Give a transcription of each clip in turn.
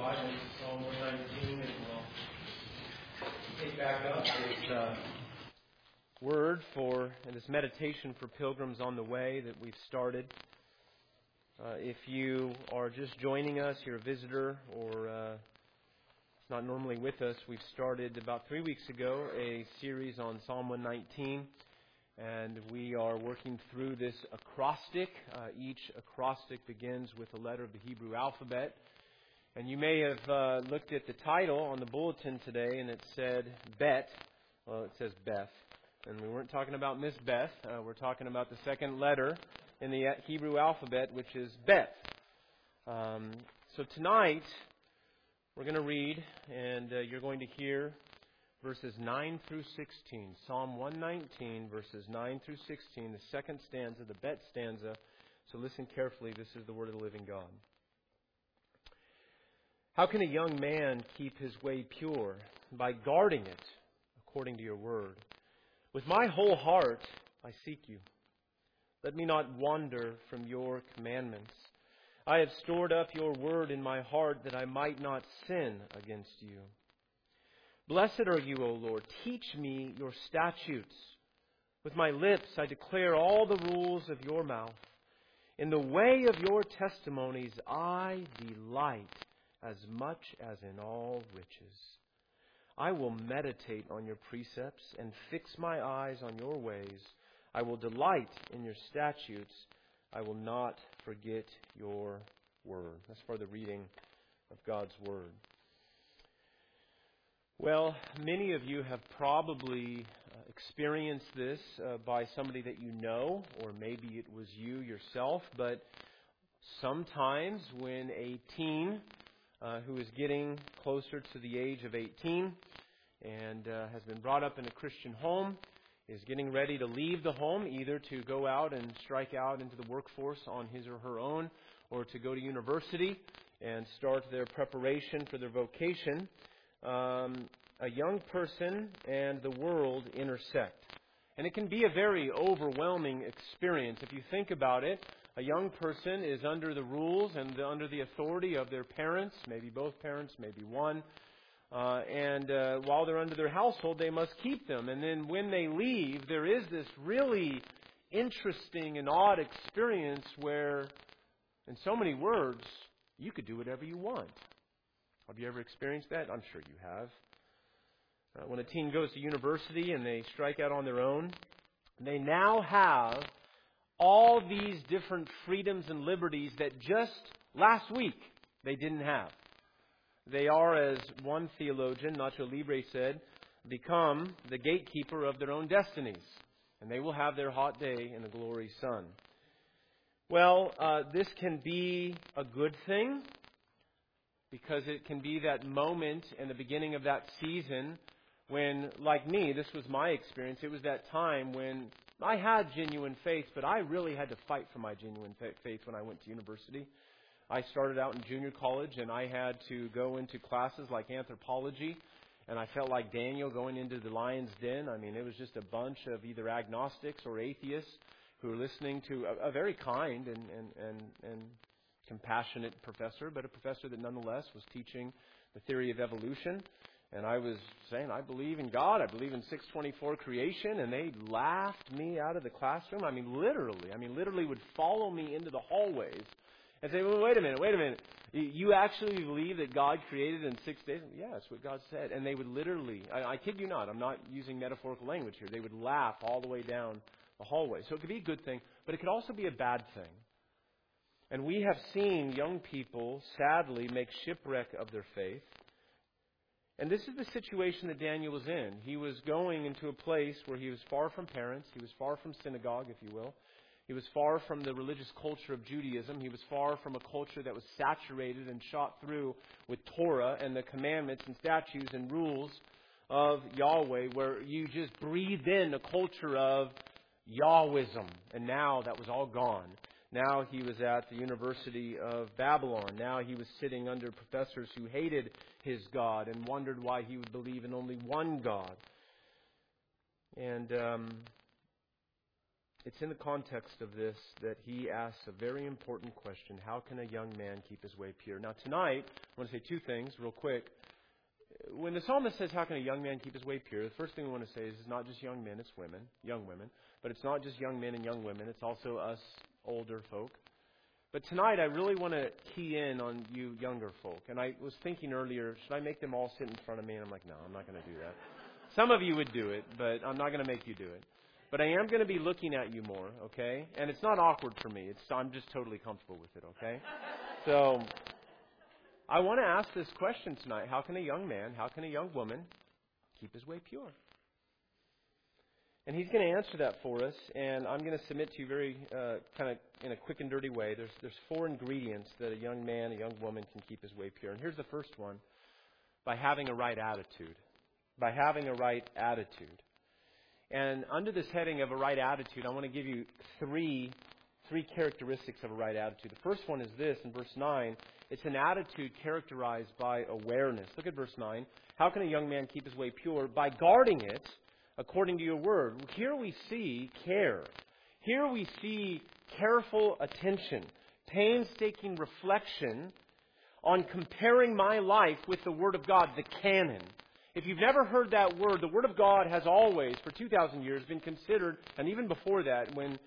Bible to Psalm 119, and we'll pick back up this word for and this meditation for pilgrims on the way that we've started. If you are just joining us, you're a visitor, or not normally with us, we've started about 3 weeks ago a series on Psalm 119, and we are working through this acrostic. Each acrostic begins with a letter of the Hebrew alphabet. And you may have looked at the title on the bulletin today, and it said Bet. Well, it says Beth. And we weren't talking about Miss Beth. We're talking about the second letter in the Hebrew alphabet, which is Beth. So tonight, we're going to read, and you're going to hear verses 9 through 16. Psalm 119, verses 9 through 16, the second stanza, the Bet stanza. So listen carefully. This is the word of the living God. How can a young man keep his way pure? By guarding it according to your word. With my whole heart I seek you. Let me not wander from your commandments. I have stored up your word in my heart that I might not sin against you. Blessed are you, O Lord. Teach me your statutes. With my lips I declare all the rules of your mouth. In the way of your testimonies I delight as much as in all riches. I will meditate on your precepts and fix my eyes on your ways. I will delight in your statutes. I will not forget your word. That's for the reading of God's word. Well, many of you have probably experienced this by somebody that you know, or maybe it was you yourself, but sometimes when a teen who is getting closer to the age of 18 and has been brought up in a Christian home, is getting ready to leave the home, either to go out and strike out into the workforce on his or her own, or to go to university and start their preparation for their vocation. A young person and the world intersect. And it can be a very overwhelming experience. If you think about it, a young person is under the rules and under the authority of their parents, maybe both parents, maybe one. And while they're under their household, they must keep them. And then when they leave, there is this really interesting and odd experience where, in so many words, you could do whatever you want. Have you ever experienced that? I'm sure you have. When a teen goes to university and they strike out on their own, they now have all these different freedoms and liberties that just last week they didn't have. They are, as one theologian, Nacho Libre, said, become the gatekeeper of their own destinies. And they will have their hot day in the glory sun. Well, this can be a good thing, because it can be that moment in the beginning of that season when, like me, this was my experience. It was that time when I had genuine faith, but I really had to fight for my genuine faith when I went to university. I started out in junior college, and I had to go into classes like anthropology, and I felt like Daniel going into the lion's den. I mean, it was just a bunch of either agnostics or atheists who were listening to a very kind and compassionate professor, but a professor that nonetheless was teaching the theory of evolution. And I was saying, I believe in God, I believe in 624 creation, and they laughed me out of the classroom. I mean, literally would follow me into the hallways and say, well, wait a minute. You actually believe that God created in 6 days? Yeah, that's what God said. And they would literally, I kid you not, I'm not using metaphorical language here, they would laugh all the way down the hallway. So it could be a good thing, but it could also be a bad thing. And we have seen young people, sadly, make shipwreck of their faith. And this is the situation that Daniel was in. He was going into a place where he was far from parents. He was far from synagogue, if you will. He was far from the religious culture of Judaism. He was far from a culture that was saturated and shot through with Torah and the commandments and statutes and rules of Yahweh, where you just breathed in a culture of Yahwism. And now that was all gone. Now he was at the University of Babylon. Now he was sitting under professors who hated his God and wondered why he would believe in only one God. And it's in the context of this that he asks a very important question. How can a young man keep his way pure? Now tonight, I want to say two things real quick. When the psalmist says, how can a young man keep his way pure? The first thing we want to say is it's not just young men, it's women, young women. But it's not just young men and young women. It's also us older folk. But tonight I really want to key in on you younger folk. And I was thinking earlier, should I make them all sit in front of me? And I'm like, no, I'm not going to do that. Some of you would do it, but I'm not going to make you do it. But I am going to be looking at you more, okay? And it's not awkward for me. I'm just totally comfortable with it, okay? So I want to ask this question tonight. How can a young man, how can a young woman keep his way pure? And he's going to answer that for us, and I'm going to submit to you very kind of in a quick and dirty way. There's 4 ingredients that a young man, a young woman can keep his way pure. And here's the first one: by having a right attitude. By having a right attitude. And under this heading of a right attitude, I want to give you three characteristics of a right attitude. The first one is this, in verse 9. It's an attitude characterized by awareness. Look at verse 9. How can a young man keep his way pure? By guarding it according to your word. Here we see care. Here we see careful attention, painstaking reflection on comparing my life with the Word of God, the canon. If you've never heard that word, the Word of God has always, for 2,000 years, been considered, and even before that, when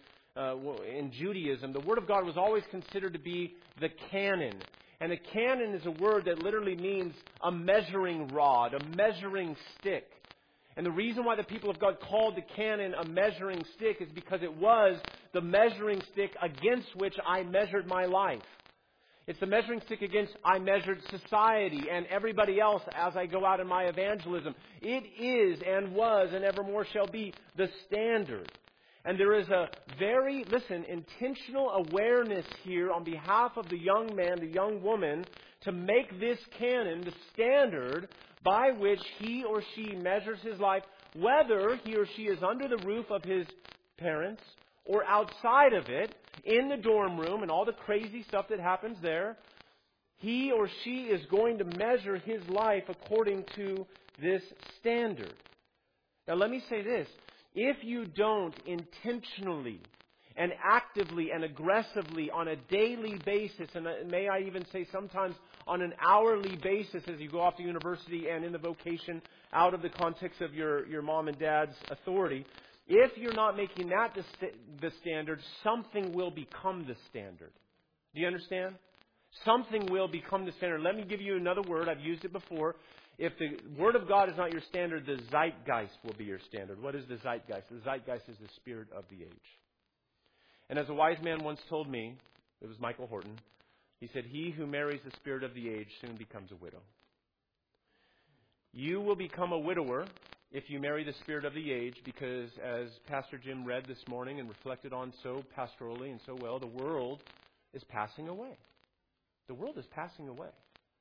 in Judaism, the Word of God was always considered to be the canon. And a canon is a word that literally means a measuring rod, a measuring stick. And the reason why the people of God called the canon a measuring stick is because it was the measuring stick against which I measured my life. It's the measuring stick against I measured society and everybody else as I go out in my evangelism. It is and was and evermore shall be the standard. And there is a very, intentional awareness here on behalf of the young man, the young woman, to make this canon the standard by which he or she measures his life, whether he or she is under the roof of his parents or outside of it, in the dorm room and all the crazy stuff that happens there. He or she is going to measure his life according to this standard. Now let me say this. If you don't intentionally and actively and aggressively on a daily basis, and may I even say sometimes on an hourly basis as you go off to university and in the vocation out of the context of your mom and dad's authority, if you're not making that the standard, something will become the standard. Do you understand? Something will become the standard. Let me give you another word. I've used it before. If the Word of God is not your standard, the zeitgeist will be your standard. What is the zeitgeist? The zeitgeist is the spirit of the age. And as a wise man once told me, it was Michael Horton, he said, he who marries the spirit of the age soon becomes a widow. You will become a widower if you marry the spirit of the age, because as Pastor Jim read this morning and reflected on so pastorally and so well, the world is passing away. The world is passing away.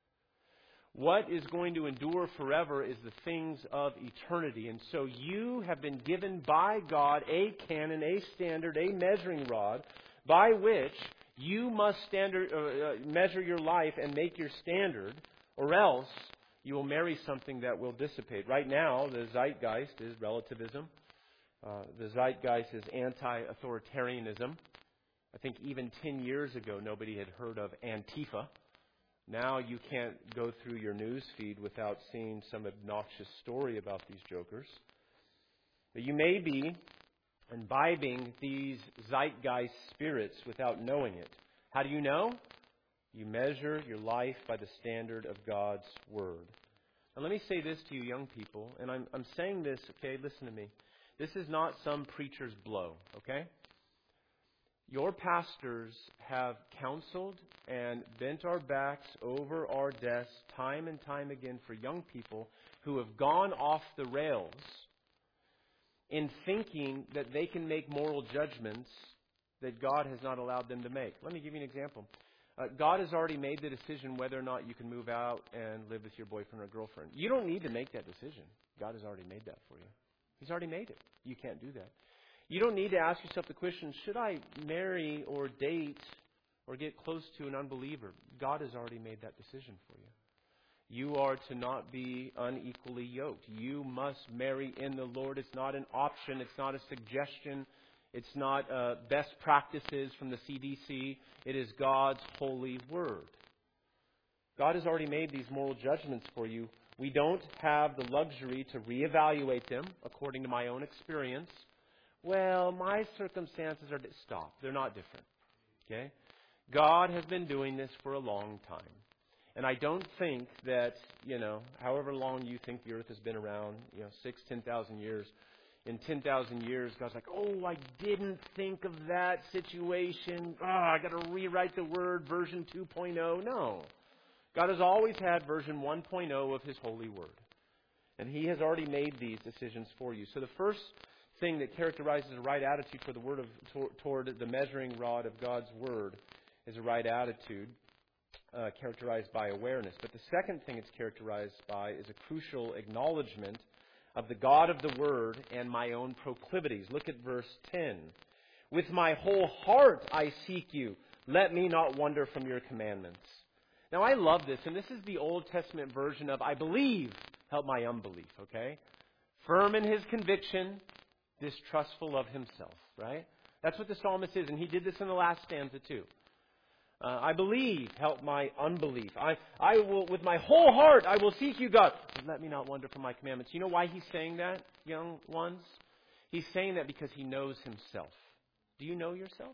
What is going to endure forever is the things of eternity. And so you have been given by God a canon, a standard, a measuring rod by which you must measure your life and make your standard, or else you will marry something that will dissipate. Right now, the zeitgeist is relativism. The zeitgeist is anti-authoritarianism. I think even 10 years ago, nobody had heard of Antifa. Now you can't go through your news feed without seeing some obnoxious story about these jokers. But you may be imbibing these zeitgeist spirits without knowing it. How do you know? You measure your life by the standard of God's Word. Now let me say this to you young people, and I'm saying this, okay, listen to me. This is not some preacher's blow, okay? Your pastors have counseled and bent our backs over our desks time and time again for young people who have gone off the rails in thinking that they can make moral judgments that God has not allowed them to make. Let me give you an example. God has already made the decision whether or not you can move out and live with your boyfriend or girlfriend. You don't need to make that decision. God has already made that for you. He's already made it. You can't do that. You don't need to ask yourself the question, should I marry or date or get close to an unbeliever? God has already made that decision for you. You are to not be unequally yoked. You must marry in the Lord. It's not an option. It's not a suggestion. It's not best practices from the CDC. It is God's holy word. God has already made these moral judgments for you. We don't have the luxury to reevaluate them according to my own experience. Well, my circumstances are... Stop. They're not different. Okay? God has been doing this for a long time. And I don't think that, however long you think the earth has been around, 10,000 years, in 10,000 years, God's like, oh, I didn't think of that situation. I got to rewrite the word, version 2.0. No. God has always had version 1.0 of His holy word. And He has already made these decisions for you. So the first thing that characterizes a right attitude for the word toward the measuring rod of God's word is a right attitude. Characterized by awareness. But the second thing it's characterized by is a crucial acknowledgement of the God of the Word and my own proclivities. Look at verse 10. With my whole heart I seek you. Let me not wander from your commandments. Now I love this, and this is the Old Testament version of I believe, help my unbelief, okay? Firm in his conviction, distrustful of himself, right? That's what the psalmist is, and he did this in the last stanza too. I believe, help my unbelief. I will, with my whole heart, I will seek you, God. Let me not wander from my commandments. You know why he's saying that, young ones? He's saying that because he knows himself. Do you know yourself?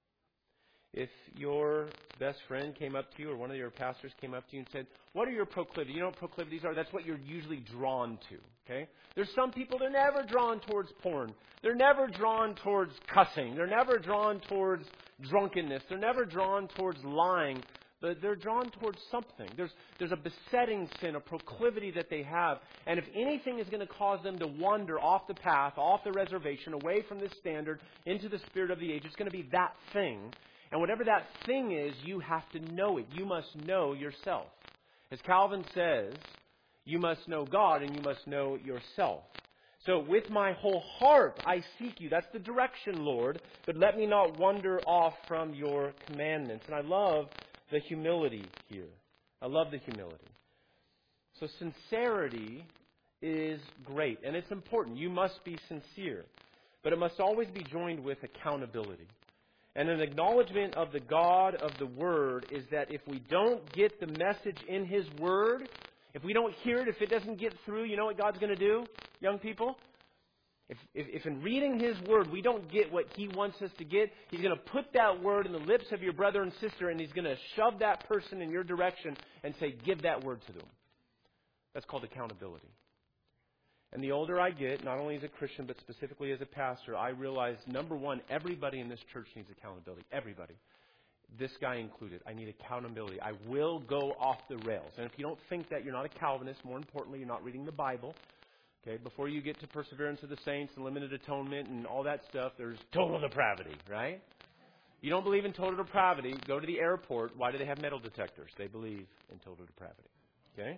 If your best friend came up to you or one of your pastors came up to you and said, what are your proclivities? You know what proclivities are? That's what you're usually drawn to. Okay? There's some people, they're never drawn towards porn. They're never drawn towards cussing. They're never drawn towards drunkenness. They're never drawn towards lying. But they're drawn towards something. There's a besetting sin, a proclivity that they have. And if anything is going to cause them to wander off the path, off the reservation, away from this standard, into the spirit of the age, it's going to be that thing. And whatever that thing is, you have to know it. You must know yourself. As Calvin says, you must know God and you must know yourself. So with my whole heart I seek you. That's the direction, Lord. But let me not wander off from your commandments. And I love the humility here. I love the humility. So sincerity is great. And it's important. You must be sincere. But it must always be joined with accountability. And an acknowledgement of the God of the Word is that if we don't get the message in His Word, if we don't hear it, if it doesn't get through, you know what God's going to do, young people? If in reading His Word we don't get what He wants us to get, He's going to put that Word in the lips of your brother and sister, and He's going to shove that person in your direction and say, give that Word to them. That's called accountability. And the older I get, not only as a Christian, but specifically as a pastor, I realize, number one, everybody in this church needs accountability. Everybody. This guy included. I need accountability. I will go off the rails. And if you don't think that, you're not a Calvinist. More importantly, you're not reading the Bible. Okay, before you get to Perseverance of the Saints and Limited Atonement and all that stuff, there's total depravity, right? You don't believe in total depravity, go to the airport. Why do they have metal detectors? They believe in total depravity. Okay?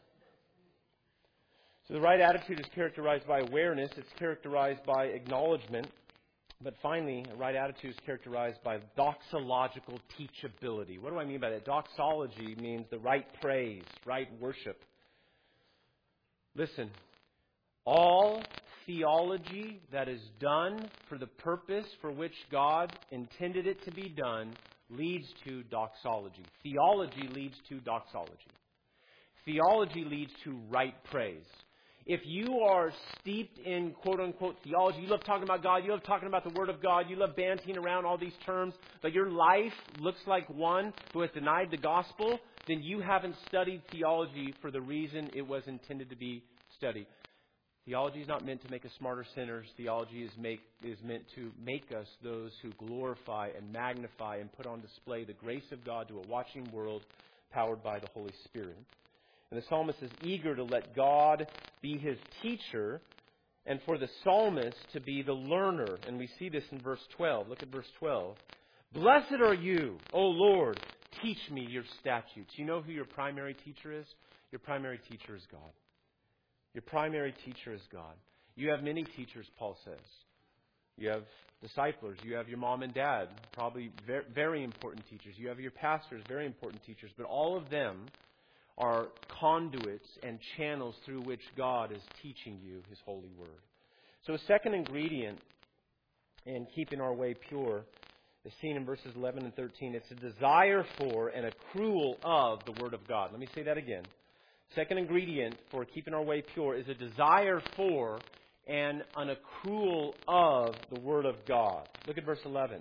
So the right attitude is characterized by awareness. It's characterized by acknowledgement. But finally, a right attitude is characterized by doxological teachability. What do I mean by that? Doxology means the right praise, right worship. Listen, all theology that is done for the purpose for which God intended it to be done leads to doxology. Theology leads to doxology. Theology leads to right praise. If you are steeped in quote-unquote theology, you love talking about God, you love talking about the Word of God, you love bantying around all these terms, but your life looks like one who has denied the gospel, then you haven't studied theology for the reason it was intended to be studied. Theology is not meant to make us smarter sinners. Theology is meant to make us those who glorify and magnify and put on display the grace of God to a watching world powered by the Holy Spirit. And the psalmist is eager to let God be his teacher and for the psalmist to be the learner. And we see this in verse 12. Look at verse 12. Blessed are you, O Lord, teach me your statutes. You know who your primary teacher is? Your primary teacher is God. Your primary teacher is God. You have many teachers, Paul says. You have disciplers. You have your mom and dad, probably very, very important teachers. You have your pastors, very important teachers. But all of them are conduits and channels through which God is teaching you His holy word. So a second ingredient and keeping our way pure is seen in verses 11 and 13. It's a desire for and accrual of the Word of God. Let me say that again. Second ingredient for keeping our way pure is a desire for and an accrual of the Word of God. Look at verse 11.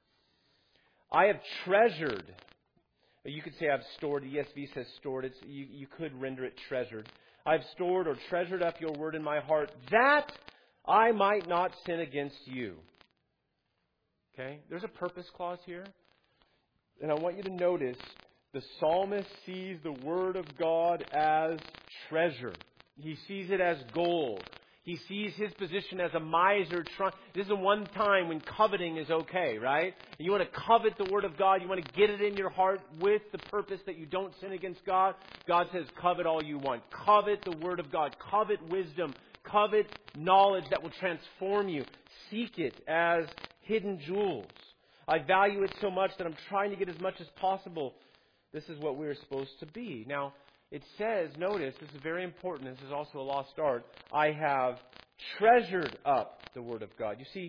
I have treasured. You could say I've stored. The ESV says stored. You could render it treasured. I've stored or treasured up your word in my heart that I might not sin against you. Okay? There's a purpose clause here. And I want you to notice the psalmist sees the Word of God as treasure. He sees it as gold. He sees his position as a miser. This is the one time when coveting is okay, right? You want to covet the Word of God. You want to get it in your heart with the purpose that you don't sin against God. God says, covet all you want. Covet the Word of God. Covet wisdom. Covet knowledge that will transform you. Seek it as hidden jewels. I value it so much that I'm trying to get as much as possible. This is what we're supposed to be. Now, it says, notice, this is very important. This is also a lost art. I have treasured up the Word of God. You see,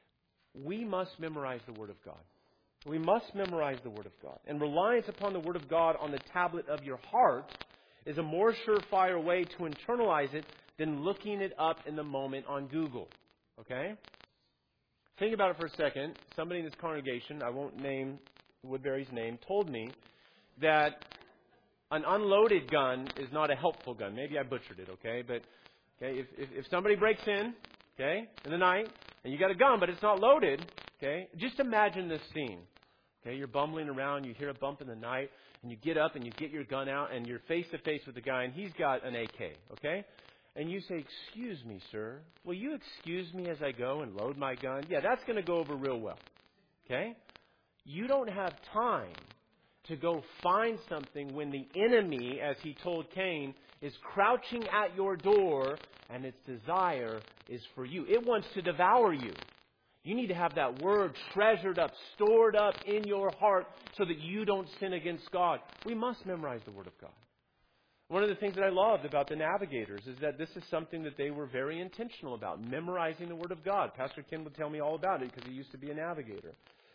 we must memorize the Word of God. We must memorize the Word of God. And reliance upon the Word of God on the tablet of your heart is a more surefire way to internalize it than looking it up in the moment on Google. Okay? Think about it for a second. Somebody in this congregation, I won't name Woodbury's name, told me that an unloaded gun is not a helpful gun. Maybe I butchered it, okay? But okay, if somebody breaks in, okay, in the night, and you got a gun, but it's not loaded, okay, just imagine this scene. Okay, you're bumbling around, you hear a bump in the night, and you get up and you get your gun out, and you're face to face with the guy, and he's got an AK, okay? And you say, "Excuse me, sir. Will you excuse me as I go and load my gun?" Yeah, that's going to go over real well, okay? You don't have time to go find something when the enemy, as he told Cain, is crouching at your door and its desire is for you. It wants to devour you. You need to have that word treasured up, stored up in your heart so that you don't sin against God. We must memorize the Word of God. One of the things that I loved about the Navigators is that this is something that they were very intentional about, memorizing the Word of God. Pastor Ken would tell me all about it because he used to be a navigator.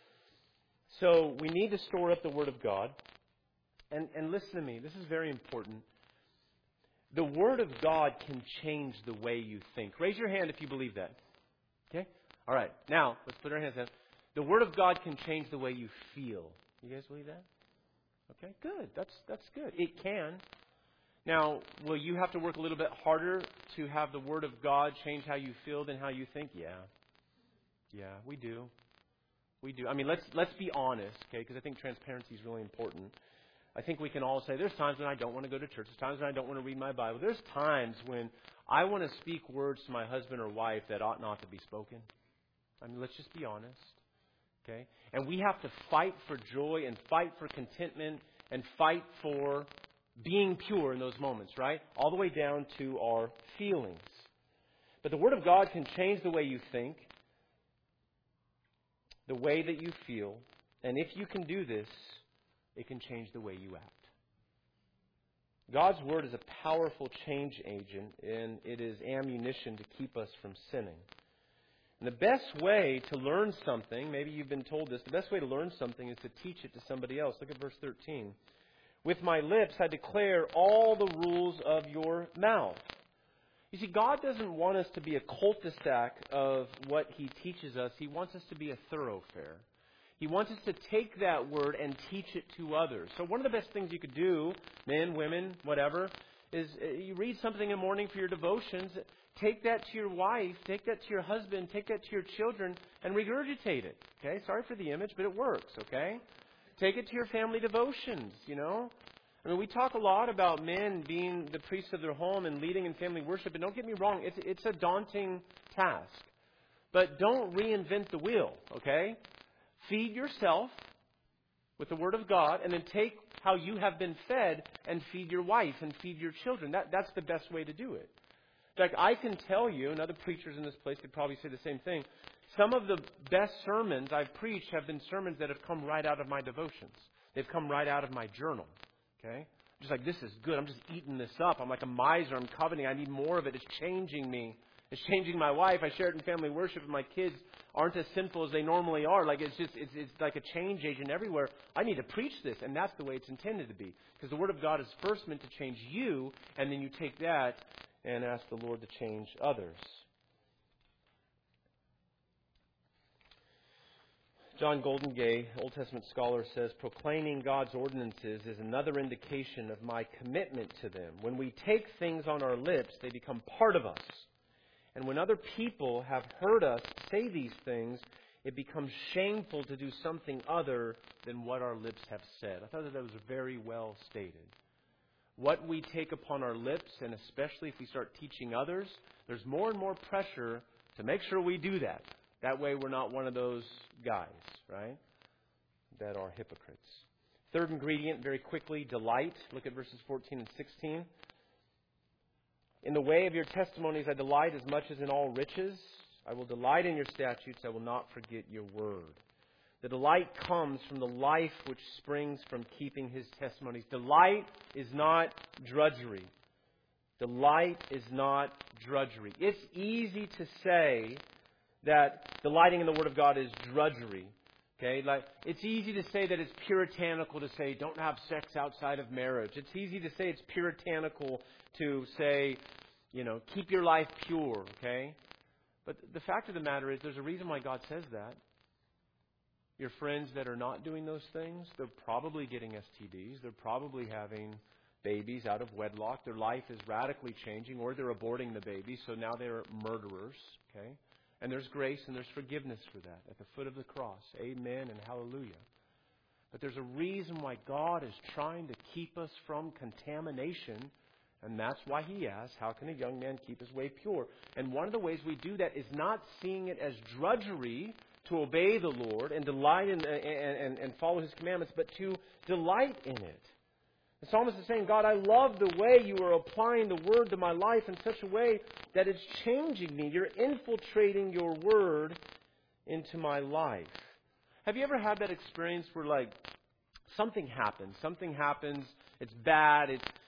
So we need to store up the Word of God. And listen to me, this is very important. The Word of God can change the way you think. Raise your hand if you believe that. Okay? All right. Now, let's put our hands down. The Word of God can change the way you feel. You guys believe that? Okay, good. That's good. It can. Now, will you have to work a little bit harder to have the Word of God change how you feel than how you think? Yeah, we do. We do. I mean, let's be honest, okay? Because I think transparency is really important. I think we can all say there's times when I don't want to go to church. There's times when I don't want to read my Bible. There's times when I want to speak words to my husband or wife that ought not to be spoken. I mean, let's just be honest, okay? And we have to fight for joy and fight for contentment and fight for being pure in those moments, right? All the way down to our feelings. But the Word of God can change the way you think, the way that you feel, and if you can do this, it can change the way you act. God's Word is a powerful change agent, and it is ammunition to keep us from sinning. And the best way to learn something, maybe you've been told this, the best way to learn something is to teach it to somebody else. Look at verse 13. With my lips I declare all the rules of your mouth. You see, God doesn't want us to be a cul-de-sac of what He teaches us. He wants us to be a thoroughfare. He wants us to take that word and teach it to others. So one of the best things you could do, men, women, whatever, is you read something in the morning for your devotions. Take that to your wife, take that to your husband, take that to your children, and regurgitate it. Okay? Sorry for the image, but it works, okay? Take it to your family devotions, you know. I mean, we talk a lot about men being the priests of their home and leading in family worship, and don't get me wrong, it's a daunting task. But don't reinvent the wheel, okay? Feed yourself with the Word of God, and then take how you have been fed and feed your wife and feed your children. That's the best way to do it. In fact, I can tell you, and other preachers in this place could probably say the same thing, some of the best sermons I've preached have been sermons that have come right out of my devotions. They've come right out of my journal. Okay? Just like, this is good. I'm just eating this up. I'm like a miser. I'm coveting. I need more of it. It's changing me. It's changing my wife. I share it in family worship with my kids aren't as sinful as they normally are. Like it's like a change agent everywhere. I need to preach this, and that's the way it's intended to be. Because the Word of God is first meant to change you, and then you take that and ask the Lord to change others. John Goldengay, Old Testament scholar, says, proclaiming God's ordinances is another indication of my commitment to them. When we take things on our lips, they become part of us. And when other people have heard us say these things, it becomes shameful to do something other than what our lips have said. I thought that was very well stated. What we take upon our lips, and especially if we start teaching others, there's more and more pressure to make sure we do that. That way we're not one of those guys, right, that are hypocrites. Third ingredient, very quickly, delight. Look at verses 14 and 16. In the way of your testimonies I delight as much as in all riches. I will delight in your statutes. I will not forget your word. The delight comes from the life which springs from keeping His testimonies. Delight is not drudgery. Delight is not drudgery. It's easy to say that delighting in the Word of God is drudgery. Okay, like it's easy to say that it's puritanical to say don't have sex outside of marriage. It's easy to say it's puritanical to say, keep your life pure. Okay, but the fact of the matter is, there's a reason why God says that. Your friends that are not doing those things, they're probably getting STDs. They're probably having babies out of wedlock. Their life is radically changing, or they're aborting the baby, so now they're murderers. Okay. And there's grace and there's forgiveness for that at the foot of the cross. Amen and hallelujah. But there's a reason why God is trying to keep us from contamination. And that's why He asks, how can a young man keep his way pure? And one of the ways we do that is not seeing it as drudgery to obey the Lord and delight in and follow His commandments, but to delight in it. The psalmist is saying, God, I love the way you are applying the Word to my life in such a way that it's changing me. You're infiltrating your Word into my life. Have you ever had that experience where, something happens, it's bad,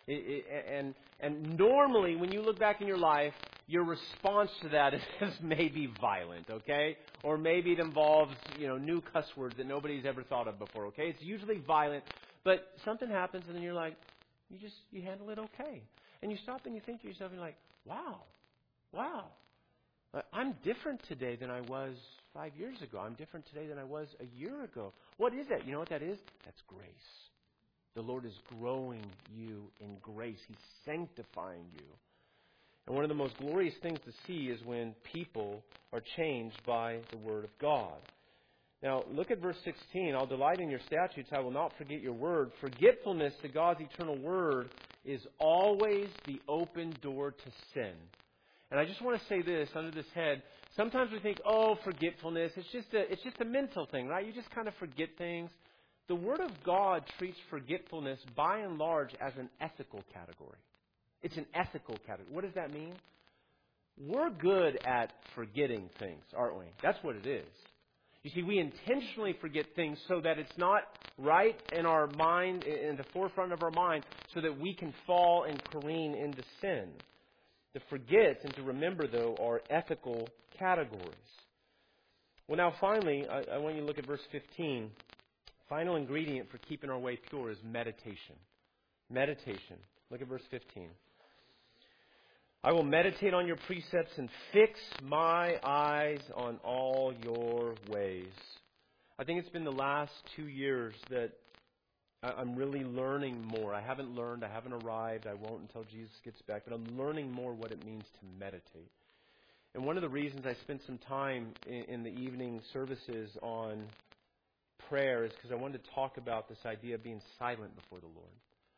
and normally when you look back in your life, your response to that is maybe violent, okay? Or maybe it involves, new cuss words that nobody's ever thought of before, okay? It's usually violent. But something happens and then you're like, you handle it okay. And you stop and you think to yourself, and you're like, wow. I'm different today than I was 5 years ago. I'm different today than I was a year ago. What is that? You know what that is? That's grace. The Lord is growing you in grace. He's sanctifying you. And one of the most glorious things to see is when people are changed by the Word of God. Now, look at verse 16. I'll delight in your statutes. I will not forget your word. Forgetfulness to God's eternal word is always the open door to sin. And I just want to say this under this head. Sometimes we think, forgetfulness. It's just a mental thing, right? You just kind of forget things. The Word of God treats forgetfulness by and large as an ethical category. It's an ethical category. What does that mean? We're good at forgetting things, aren't we? That's what it is. You see, we intentionally forget things so that it's not right in our mind, in the forefront of our mind, so that we can fall and careen into sin. To forget and to remember, though, are ethical categories. Well, now, finally, I want you to look at verse 15. Final ingredient for keeping our way pure is meditation. Meditation. Look at verse 15. I will meditate on your precepts and fix my eyes on all your ways. I think it's been the last 2 years that I'm really learning more. I haven't arrived. I won't until Jesus gets back. But I'm learning more what it means to meditate. And one of the reasons I spent some time in the evening services on prayer is because I wanted to talk about this idea of being silent before the Lord.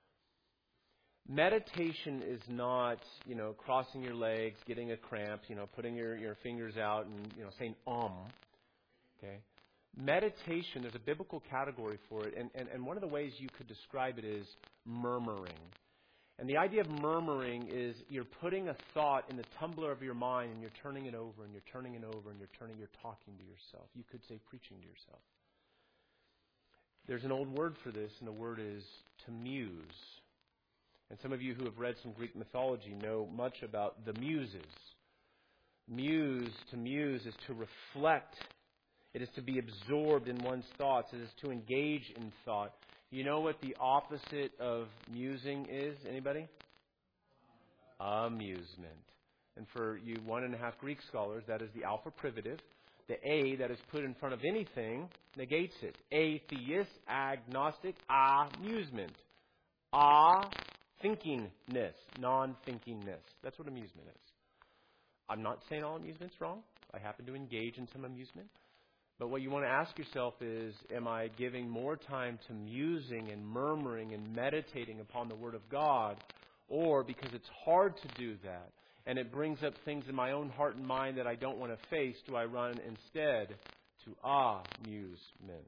Meditation is not, crossing your legs, getting a cramp, putting your fingers out and, saying, okay? Meditation, there's a biblical category for it. And one of the ways you could describe it is murmuring. And the idea of murmuring is you're putting a thought in the tumbler of your mind and you're turning it over and you're turning it over and you're talking to yourself. You could say preaching to yourself. There's an old word for this, and the word is to muse. And some of you who have read some Greek mythology know much about the Muses. To muse is to reflect. It is to be absorbed in one's thoughts. It is to engage in thought. You know what the opposite of musing is? Anybody? Amusement. And for you 1.5 Greek scholars, that is the alpha privative. The A that is put in front of anything negates it. Atheist, agnostic, amusement. Thinkingness, non-thinkingness. That's what amusement is. I'm not saying all amusement's wrong. I happen to engage in some amusement. But what you want to ask yourself is, am I giving more time to musing and murmuring and meditating upon the Word of God? Or because it's hard to do that, and it brings up things in my own heart and mind that I don't want to face, do I run instead to amusement?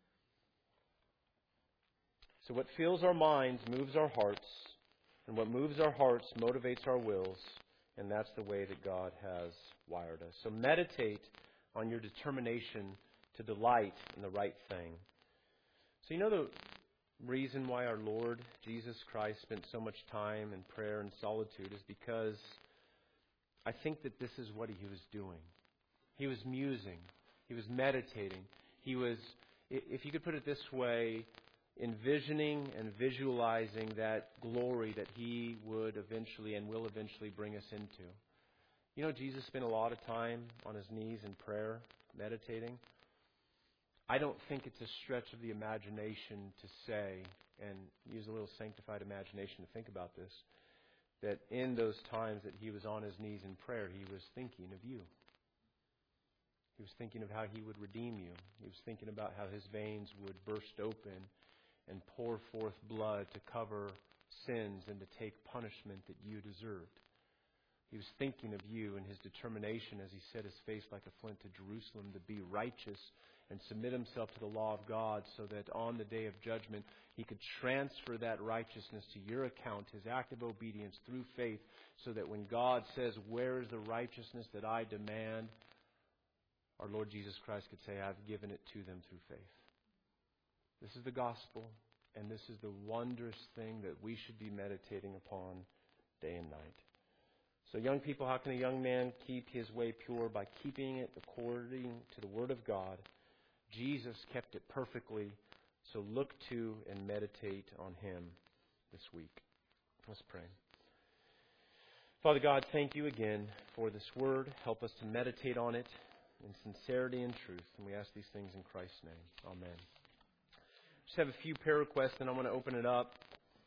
So what fills our minds moves our hearts, and what moves our hearts motivates our wills, and that's the way that God has wired us. So meditate on your determination to delight in the right thing. So you know the reason why our Lord Jesus Christ spent so much time in prayer and solitude is because I think that this is what he was doing. He was musing. He was meditating. He was, if you could put it this way, envisioning and visualizing that glory that he would eventually and will eventually bring us into. You know, Jesus spent a lot of time on his knees in prayer, meditating. I don't think it's a stretch of the imagination to say, and use a little sanctified imagination to think about this, that in those times that he was on his knees in prayer, he was thinking of you. He was thinking of how he would redeem you. He was thinking about how his veins would burst open and pour forth blood to cover sins and to take punishment that you deserved. He was thinking of you and his determination as he set his face like a flint to Jerusalem to be righteous and submit himself to the law of God so that on the day of judgment he could transfer that righteousness to your account, his act of obedience through faith, so that when God says, "Where is the righteousness that I demand?" our Lord Jesus Christ could say, "I've given it to them through faith." This is the gospel, and this is the wondrous thing that we should be meditating upon day and night. So young people, how can a young man keep his way pure? By keeping it according to the Word of God. Jesus kept it perfectly, so look to and meditate on him this week. Let's pray. Father God, thank you again for this Word. Help us to meditate on it in sincerity and truth. And we ask these things in Christ's name. Amen. Just have a few prayer requests, and I want to open it up.